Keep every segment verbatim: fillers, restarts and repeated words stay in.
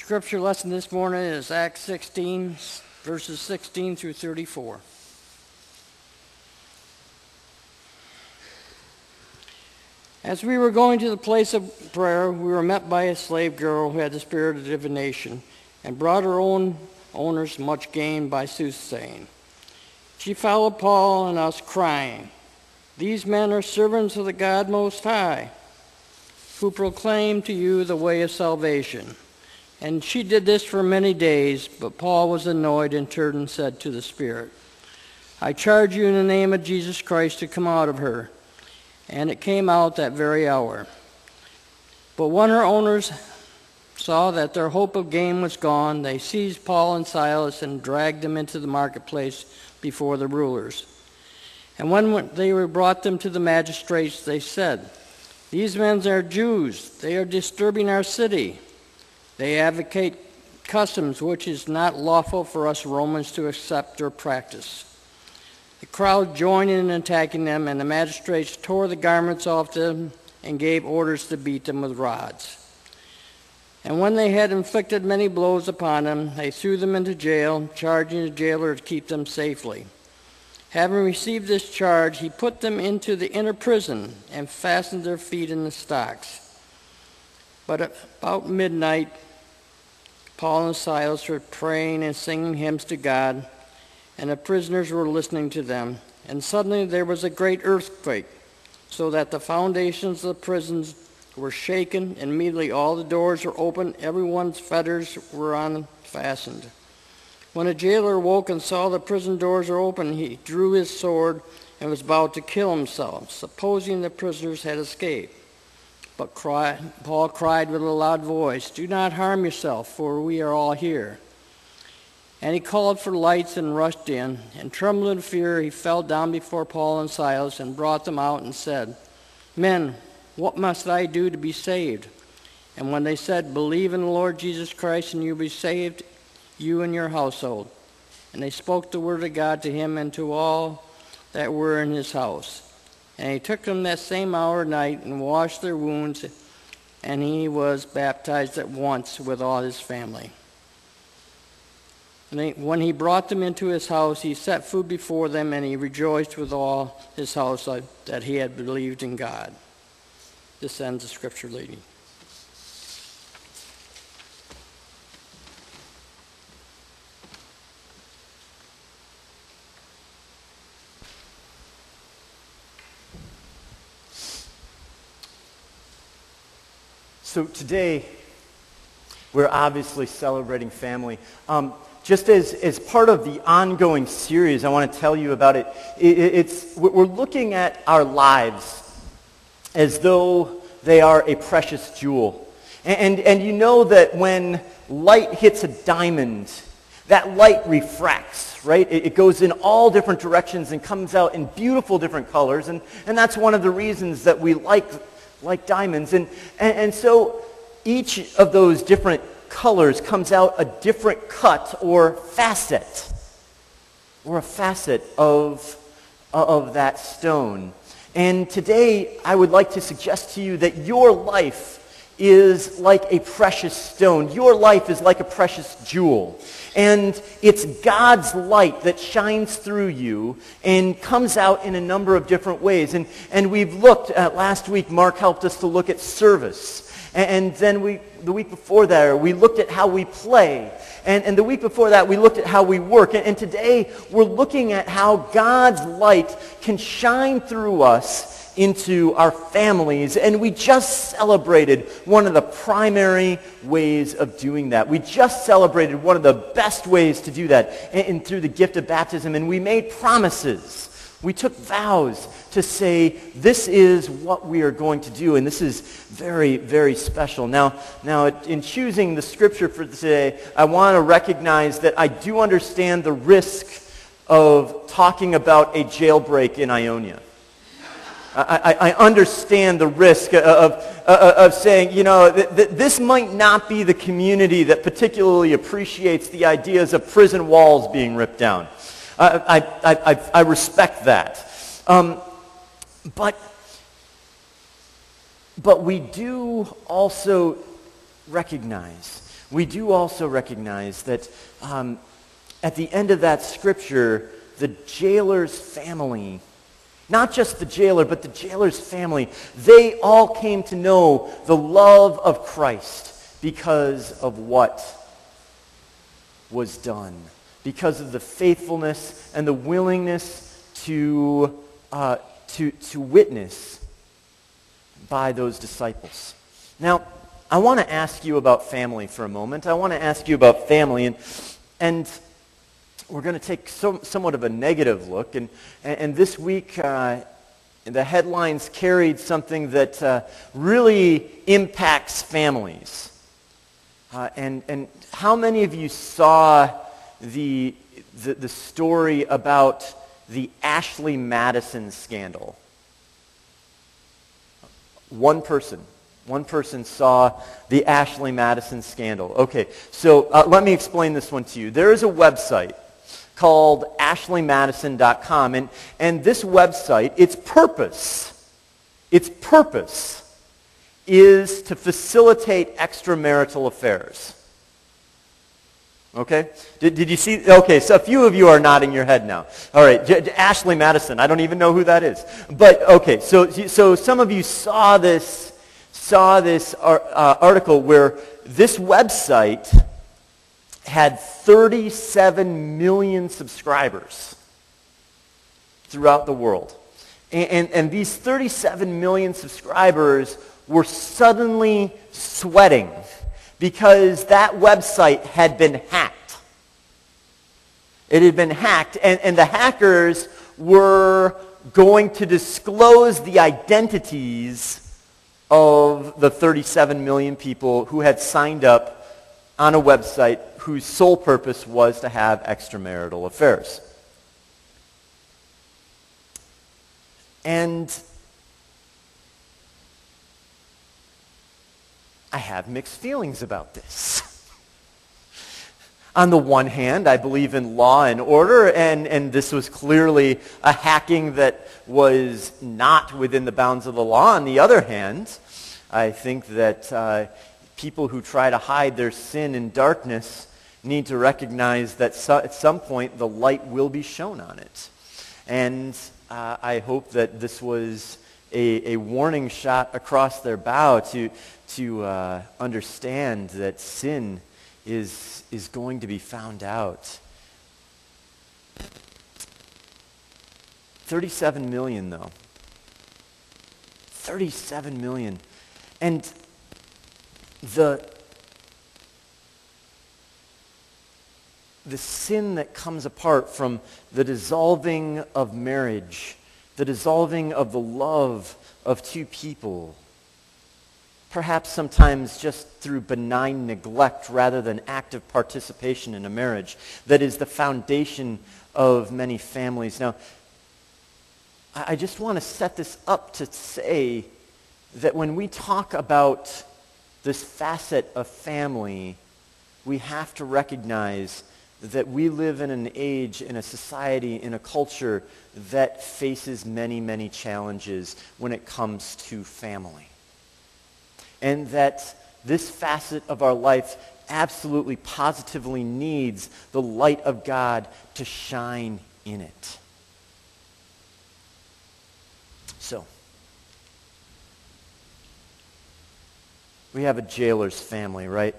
Scripture lesson this morning is Acts sixteen, verses sixteen through thirty-four. As we were going to the place of prayer, we were met by a slave girl who had the spirit of divination and brought her own owners much gain by soothsaying. She followed Paul and us, crying, "These men are servants of the God Most High, who proclaim to you the way of salvation." And she did this for many days, but Paul was annoyed and turned and said to the spirit, "I charge you in the name of Jesus Christ to come out of her." And it came out that very hour. But when her owners saw that their hope of gain was gone, they seized Paul and Silas and dragged them into the marketplace before the rulers. And when they were brought them to the magistrates, they said, "These men are Jews. They are disturbing our city. They advocate customs which is not lawful for us Romans to accept or practice." The crowd joined in attacking them, and the magistrates tore the garments off them and gave orders to beat them with rods. And when they had inflicted many blows upon them, they threw them into jail, charging the jailer to keep them safely. Having received this charge, he put them into the inner prison and fastened their feet in the stocks. But about midnight, Paul and Silas were praying and singing hymns to God, and the prisoners were listening to them. And suddenly there was a great earthquake, so that the foundations of the prisons were shaken, and immediately all the doors were opened, everyone's fetters were unfastened. When the jailer awoke and saw the prison doors were open, he drew his sword and was about to kill himself, supposing the prisoners had escaped. But cry, Paul cried with a loud voice, "Do not harm yourself, for we are all here." And he called for lights and rushed in, and trembling in fear, he fell down before Paul and Silas and brought them out and said, "Men, what must I do to be saved?" And when they said, "Believe in the Lord Jesus Christ, and you'll be saved, you and your household." And they spoke the word of God to him and to all that were in his house. And he took them that same hour of night and washed their wounds, and he was baptized at once with all his family. And he, when he brought them into his house, he set food before them, and he rejoiced with all his house that he had believed in God. This ends the scripture reading. So today, we're obviously celebrating family. Um, just as, as part of the ongoing series, I want to tell you about it. it. It's, we're looking at our lives as though they are a precious jewel. And, and, and you know that when light hits a diamond, that light refracts, right? It, it goes in all different directions and comes out in beautiful different colors. And, and that's one of the reasons that we like like diamonds. And, and, and so each of those different colors comes out a different cut or facet, or a facet of, of that stone. And today I would like to suggest to you that your life is like a precious stone. Your life is like a precious jewel. And it's God's light that shines through you and comes out in a number of different ways. And, and we've looked at, last week, Mark helped us to look at service. And, and then we, the week before that, we looked at how we play. And, and the week before that, we looked at how we work. And, and today, we're looking at how God's light can shine through us into our families. And we just celebrated one of the primary ways of doing that. We just celebrated one of the best ways to do that, and, and through the gift of baptism. And we made promises. We took vows to say, this is what we are going to do, and this is very, very special. Now, now in choosing the scripture for today, I want to recognize that I do understand the risk of talking about a jailbreak in Ionia. I, I, I understand the risk of, of, of saying, you know, th- th- this might not be the community that particularly appreciates the ideas of prison walls being ripped down. I, I, I, I respect that. Um, but, but we do also recognize we do also recognize that um, at the end of that scripture, the jailer's family, not just the jailer, but the jailer's family, they all came to know the love of Christ because of what was done, because of the faithfulness and the willingness to, uh, to, to witness by those disciples. Now, I want to ask you about family for a moment. I want to ask you about family, and and we're going to take some, somewhat of a negative look. And, and this week, uh, the headlines carried something that uh, really impacts families. Uh, and, and how many of you saw the, the, the story about the Ashley Madison scandal? One person. One person saw the Ashley Madison scandal. Okay, so uh, let me explain this one to you. There is a website called ashley madison dot com, and, and this website, its purpose, its purpose is to facilitate extramarital affairs. Okay? Did, did you see? Okay, so a few of you are nodding your head now. All right, J- J- Ashley Madison, I don't even know who that is. But, okay, so, so some of you saw this saw this uh, article where this website had thirty-seven million subscribers throughout the world. And, and, and these thirty-seven million subscribers were suddenly sweating because that website had been hacked. It had been hacked, and, and the hackers were going to disclose the identities of the thirty-seven million people who had signed up on a website whose sole purpose was to have extramarital affairs. And I have mixed feelings about this. On the one hand, I believe in law and order, and, and this was clearly a hacking that was not within the bounds of the law. On the other hand, I think that uh, people who try to hide their sin in darkness need to recognize that so, at some point the light will be shown on it. And uh, I hope that this was a, a warning shot across their bow to, to uh, understand that sin is, is going to be found out. thirty-seven million, though. thirty-seven million. And the, the sin that comes apart from the dissolving of marriage, the dissolving of the love of two people, perhaps sometimes just through benign neglect rather than active participation in a marriage, that is the foundation of many families. Now, I just want to set this up to say that when we talk about this facet of family, we have to recognize that we live in an age, in a society, in a culture that faces many, many challenges when it comes to family. And that this facet of our life absolutely, positively needs the light of God to shine in it. So, we have a jailer's family, right?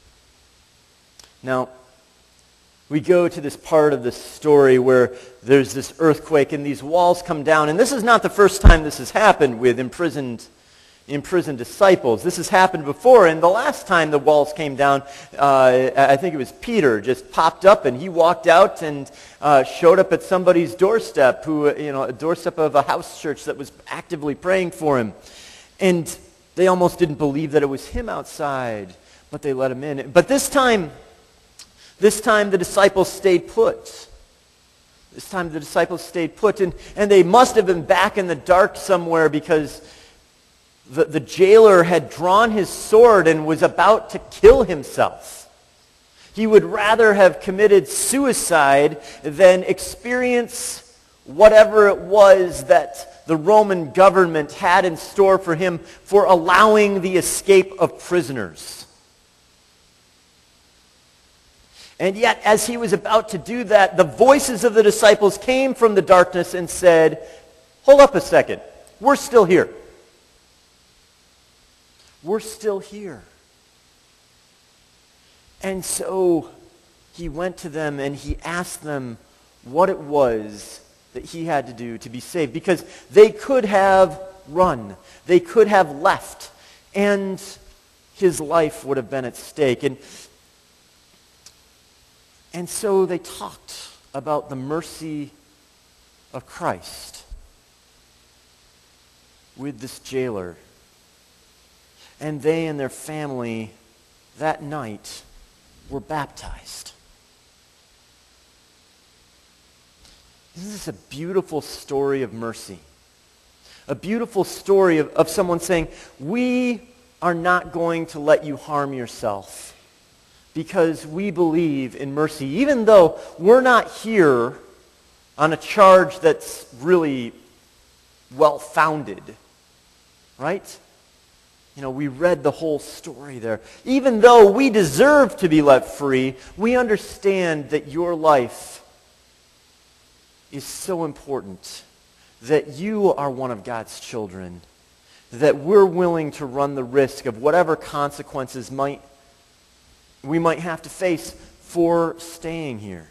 Now, we go to this part of the story where there's this earthquake and these walls come down. And this is not the first time this has happened with imprisoned, imprisoned disciples. This has happened before. And the last time the walls came down, uh, I think it was Peter just popped up and he walked out and uh, showed up at somebody's doorstep, who, you know, a doorstep of a house church that was actively praying for him. And they almost didn't believe that it was him outside, but they let him in. But this time, this time the disciples stayed put. This time the disciples stayed put, and, and they must have been back in the dark somewhere because the, the jailer had drawn his sword and was about to kill himself. He would rather have committed suicide than experience whatever it was that the Roman government had in store for him for allowing the escape of prisoners. And yet, as he was about to do that, the voices of the disciples came from the darkness and said, hold up a second, we're still here. We're still here. And so he went to them and he asked them what it was that he had to do to be saved. Because they could have run. They could have left. And his life would have been at stake. And, and so they talked about the mercy of Christ with this jailer. And they and their family that night were baptized. Isn't this a beautiful story of mercy? A beautiful story of, of someone saying, we are not going to let you harm yourself because we believe in mercy. Even though we're not here on a charge that's really well-founded, right? You know, we read the whole story there. Even though we deserve to be let free, we understand that your life is so important, that you are one of God's children, that we're willing to run the risk of whatever consequences might we might have to face for staying here.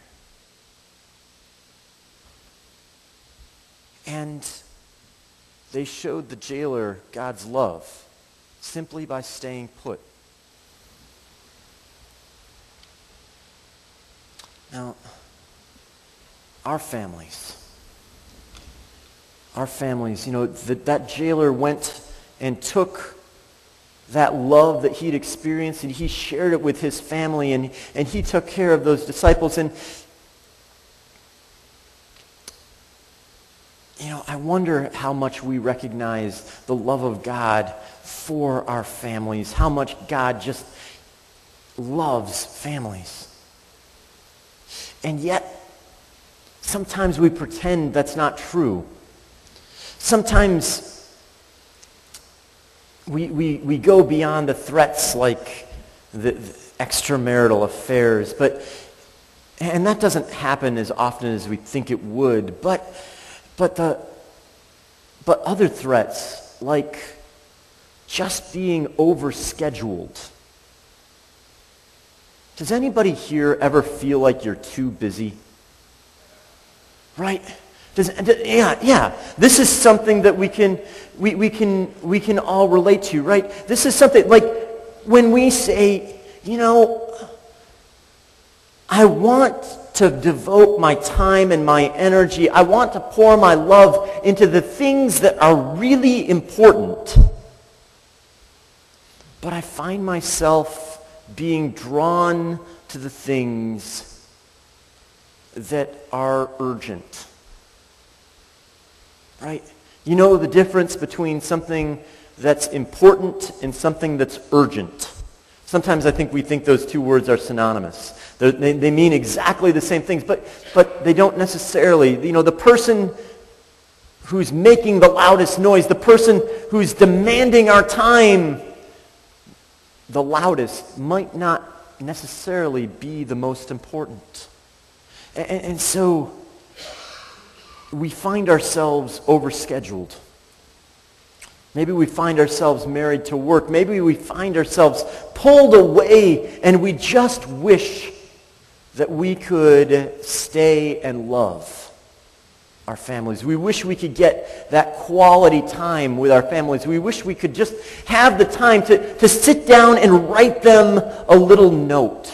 And they showed the jailer God's love simply by staying put. Now, our families, our families, you know, that, that jailer went and took that love that he'd experienced and he shared it with his family, and, and he took care of those disciples. And, you know, I wonder how much we recognize the love of God for our families, how much God just loves families. And yet, sometimes we pretend that's not true. Sometimes we, we, we go beyond the threats like the, the extramarital affairs, but and that doesn't happen as often as we think it would, but but the but other threats like just being overscheduled. Does anybody here ever feel like you're too busy? Right? Does, yeah, yeah. This is something that we can, we, we can, we can all relate to, right? This is something like when we say, you know, I want to devote my time and my energy. I want to pour my love into the things that are really important. But I find myself being drawn to the things that are urgent. Right? You know the difference between something that's important and something that's urgent. Sometimes I think we think those two words are synonymous. They're, they they mean exactly the same things, but but they don't necessarily. You know, the person who's making the loudest noise, the person who's demanding our time the loudest, might not necessarily be the most important. And, and so we find ourselves overscheduled. Maybe we find ourselves married to work. Maybe we find ourselves pulled away and we just wish that we could stay and love our families. We wish we could get that quality time with our families. We wish we could just have the time to, to sit down and write them a little note.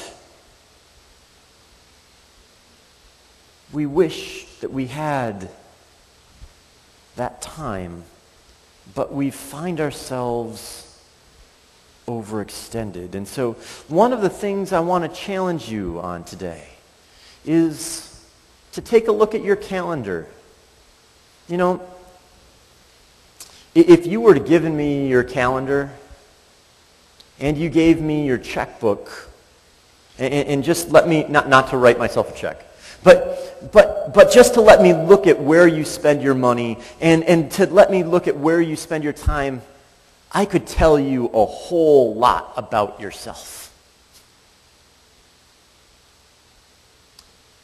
We wish that we had that time, but we find ourselves overextended. And so one of the things I want to challenge you on today is to take a look at your calendar. You know, if you were to give me your calendar and you gave me your checkbook, and, and just let me, not, not to write myself a check, but but but just to let me look at where you spend your money and, and to let me look at where you spend your time, I could tell you a whole lot about yourself.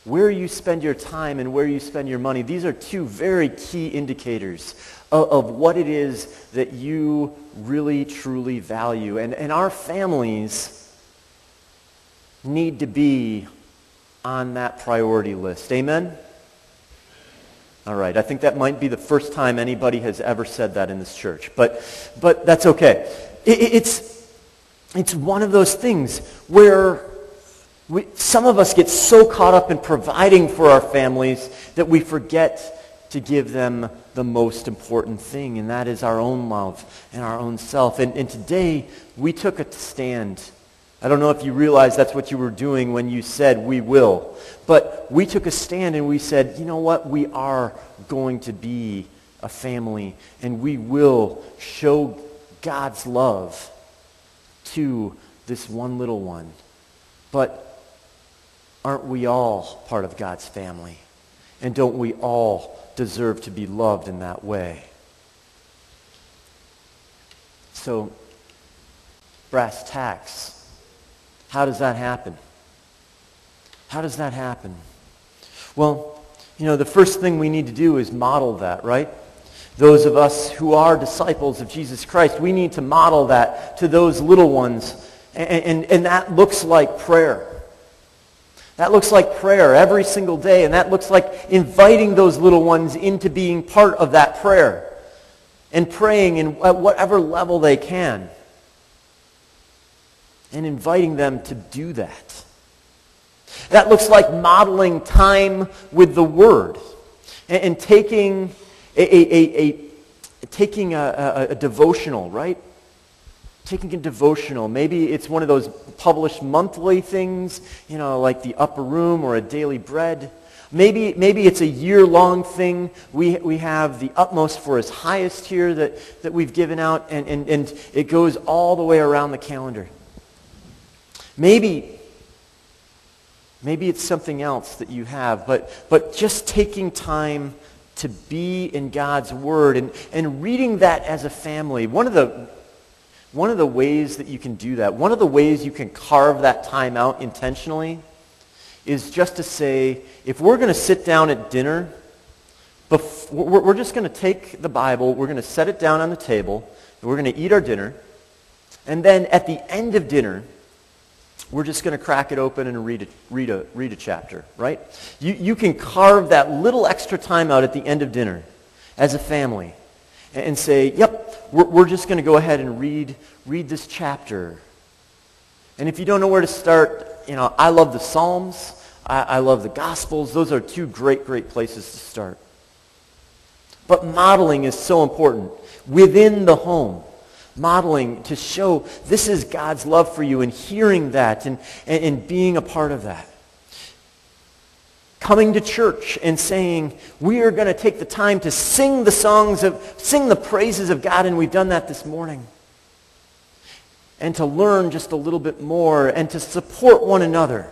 where you spend your time and where you spend your money, these are two very key indicators of, of what it is that you really, truly value. And, and our families need to be on that priority list. Amen? All right, I think that might be the first time anybody has ever said that in this church, but but that's okay. It, it's it's one of those things where we, some of us get so caught up in providing for our families that we forget to give them the most important thing, and that is our own love and our own self. And, and today, we took a stand. I don't know if you realize that's what you were doing when you said we will. But we took a stand and we said, you know what? We are going to be a family and we will show God's love to this one little one. But aren't we all part of God's family? And don't we all deserve to be loved in that way? So, brass tacks. How does that happen? How does that happen? Well, you know, the first thing we need to do is model that, right? Those of us who are disciples of Jesus Christ, we need to model that to those little ones. And, and, and that looks like prayer. That looks like prayer every single day. And that looks like inviting those little ones into being part of that prayer. And praying in, at whatever level they can. And inviting them to do that. That looks like modeling time with the Word and, and taking a, a, a, a taking a, a, a devotional, right? Taking a devotional. Maybe it's one of those published monthly things, you know, like the Upper Room or a Daily Bread. Maybe maybe it's a year-long thing. We we have the Utmost for His Highest here that, that we've given out, and, and, and it goes all the way around the calendar. Maybe, maybe it's something else that you have, but, but just taking time to be in God's Word and, and reading that as a family. One of the one of the ways that you can do that, one of the ways you can carve that time out intentionally is just to say, if we're going to sit down at dinner, bef- we're, we're just going to take the Bible, we're going to set it down on the table, and we're going to eat our dinner, and then at the end of dinner, we're just going to crack it open and read a, read a, read a chapter, right? You, you can carve that little extra time out at the end of dinner as a family and, and say, yep, we're, we're just going to go ahead and read, read this chapter. And if you don't know where to start, you know, I love the Psalms. I, I love the Gospels. Those are two great, great places to start. But modeling is so important within the home. Modeling to show this is God's love for you and hearing that and, and, and being a part of that. Coming to church and saying, we are going to take the time to sing the songs of, sing the praises of God, and we've done that this morning. And to learn just a little bit more and to support one another.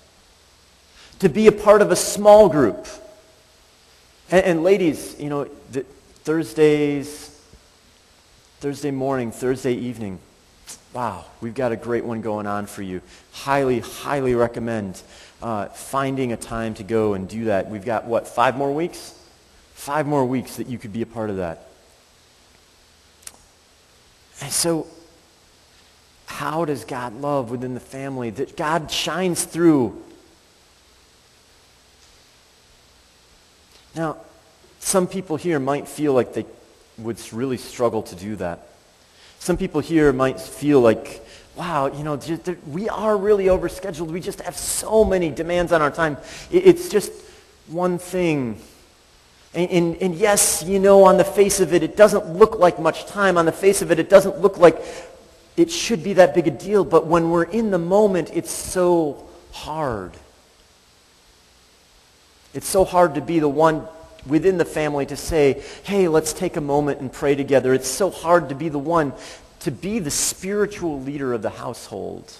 To be a part of a small group. And, and ladies, you know, the, Thursdays... Thursday morning, Thursday evening. Wow, we've got a great one going on for you. Highly, highly recommend uh, finding a time to go and do that. We've got, what, five more weeks? Five more weeks that you could be a part of that. And so, how does God love within the family? That God shines through. Now, some people here might feel like they would really struggle to do that. Some people here might feel like, wow, you know, we are really overscheduled. We just have so many demands on our time. It's just one thing. And, and, and yes, you know, on the face of it, it doesn't look like much time. On the face of it, it doesn't look like it should be that big a deal. But when we're in the moment, it's so hard. It's so hard to be the one within the family to say, hey, let's take a moment and pray together. It's so hard to be the one, to be the spiritual leader of the household.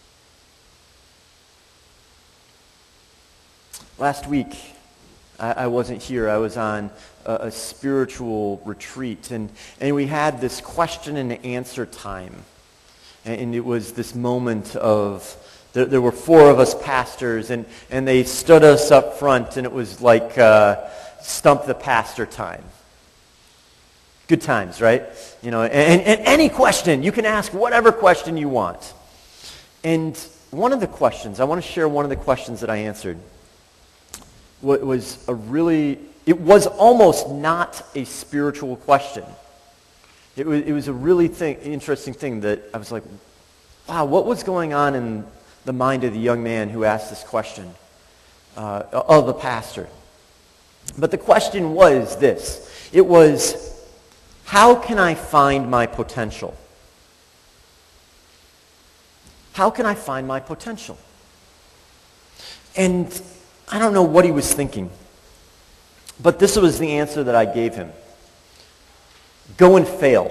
Last week, I, I wasn't here. I was on a, a spiritual retreat, and, and we had this question and answer time. And, and it was this moment of There, there were four of us pastors, and, and they stood us up front, and it was like uh, stump the pastor time. Good times, right? You know, and, and any question, you can ask whatever question you want. And one of the questions, I want to share one of the questions that I answered, was a really, it was almost not a spiritual question. It was, it was a really thing, interesting thing that I was like, wow, what was going on in the mind of the young man who asked this question uh, of the pastor? But the question was this. It was, how can I find my potential? How can I find my potential? And I don't know what he was thinking, but this was the answer that I gave him. Go and fail.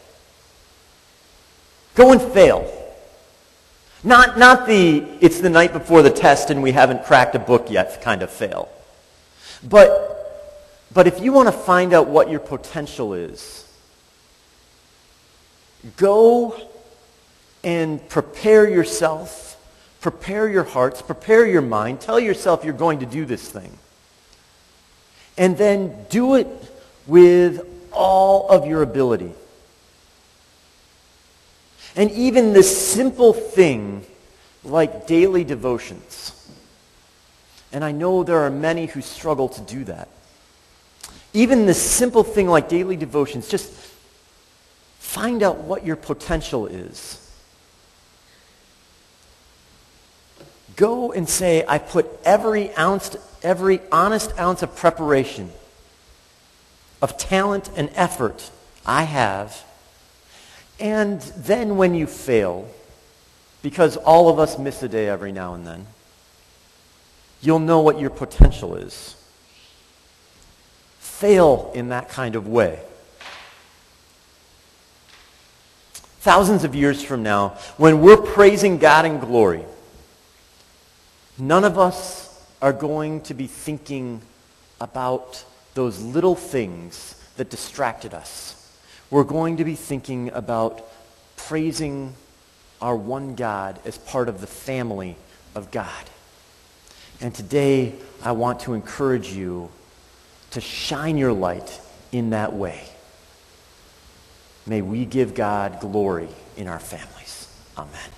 Go and fail. Not, not the, it's the night before the test and we haven't cracked a book yet kind of fail. But, but if you want to find out what your potential is, go and prepare yourself, prepare your hearts, prepare your mind, tell yourself you're going to do this thing. And then do it with all of your ability. And even this simple thing like daily devotions. And I know there are many who struggle to do that. Even this simple thing like daily devotions, just find out what your potential is. Go and say, I put every ounce, every honest ounce of preparation, of talent and effort I have. And then when you fail, because all of us miss a day every now and then, you'll know what your potential is. Fail in that kind of way. Thousands of years from now, when we're praising God in glory, none of us are going to be thinking about those little things that distracted us. We're going to be thinking about praising our one God as part of the family of God. And today, I want to encourage you to shine your light in that way. May we give God glory in our families. Amen.